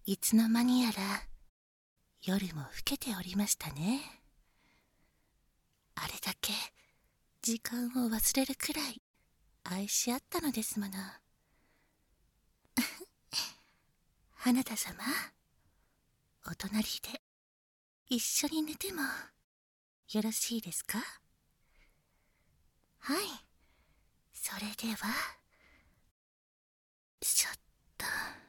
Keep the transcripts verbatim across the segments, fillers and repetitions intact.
いつの間にやら夜も更けておりましたね。あれだけ時間を忘れるくらい愛し合ったのですもの。花田様、お隣で一緒に寝てもよろしいですか？はい、それではちょっと。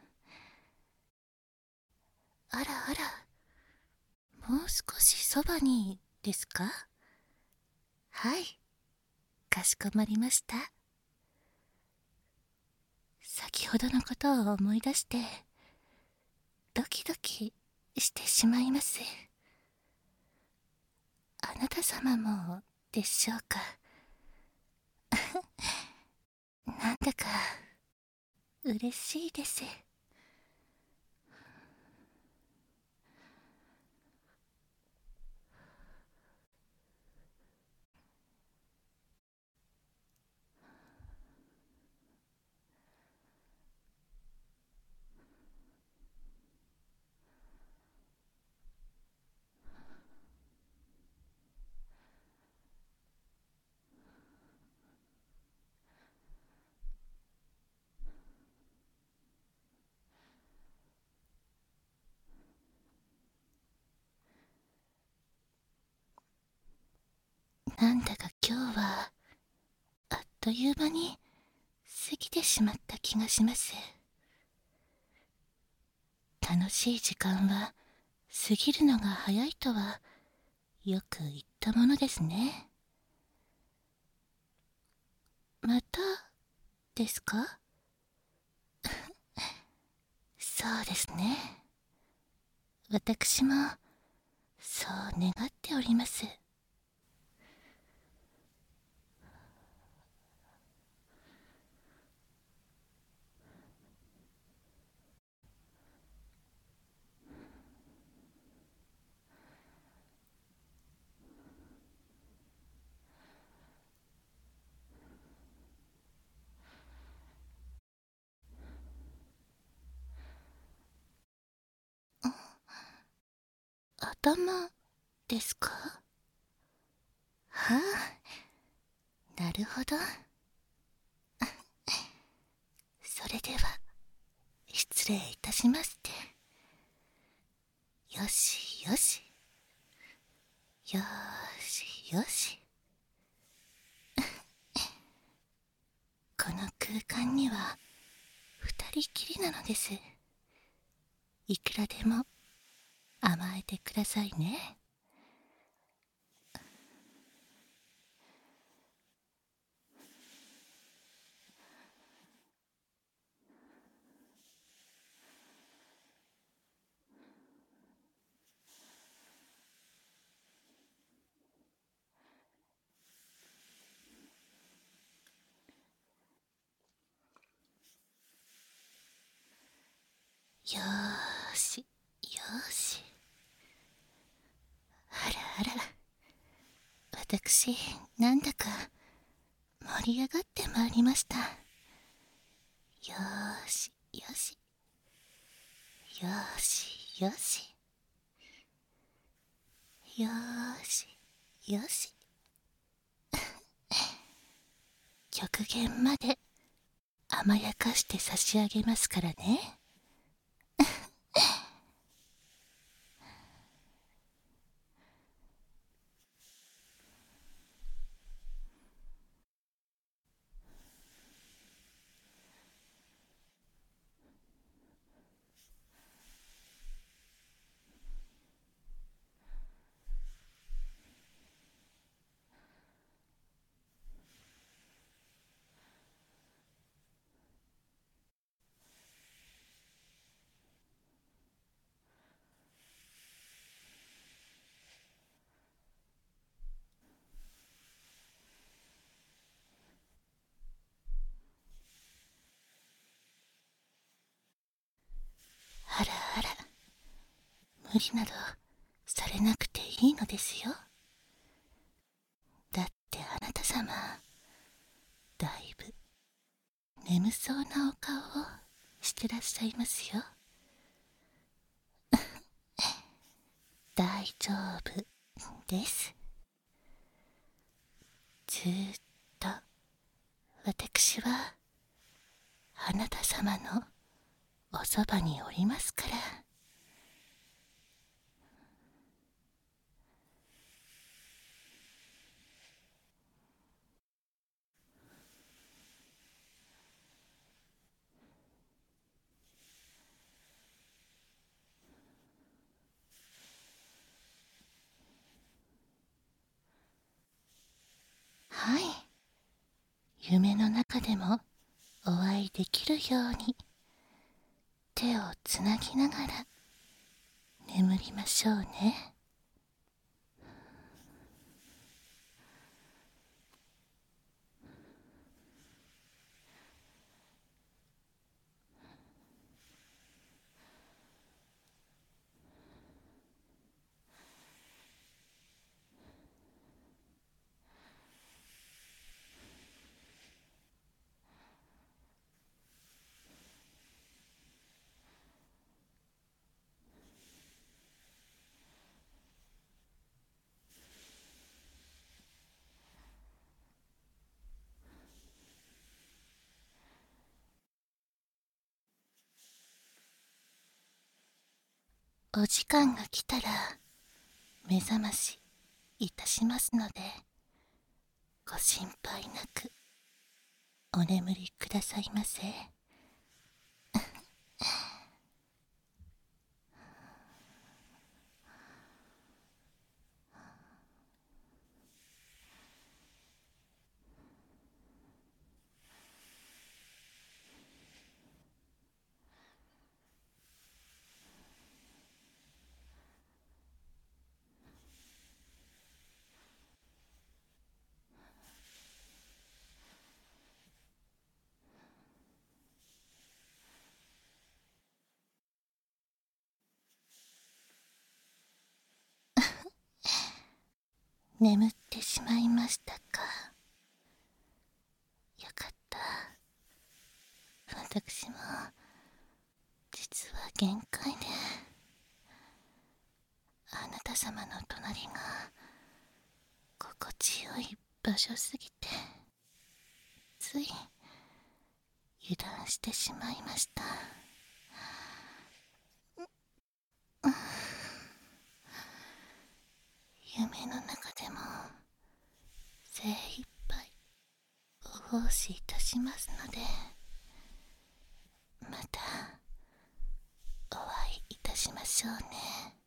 あらあら、もう少しそばにですか？はい、かしこまりました。先ほどのことを思い出してドキドキしてしまいます。あなた様もでしょうか？なんだか嬉しいです。なんだか今日はあっという間に過ぎてしまった気がします。楽しい時間は過ぎるのが早いとはよく言ったものですね。またですか？そうですね。私もそう願っております。頭ですか？はあ、なるほど。それでは失礼いたしまして。よしよし、よしよし。この空間には二人きりなのです。いくらでも甘えてくださいね。よーしよーし。あらあら、私なんだか盛り上がってまいりました。よーしよし、よーしよし、よーしよし。極限まで甘やかして差し上げますからね。あらあら、無理などされなくていいのですよ。だってあなた様、だいぶ眠そうなお顔をしてらっしゃいますよ。 大丈夫です。ずーっと私はあなた様のおそばにおりますから。はい、夢の中でもお会いできるように手をつなぎながら眠りましょうね。お時間が来たら目覚ましいたしますので、ご心配なくお眠りくださいませ。眠ってしまいましたか。よかった。私も実は限界で、あなた様の隣が心地よい場所すぎて、つい油断してしまいました。夢の中でも精一杯お奉仕いたしますので、またお会いいたしましょうね。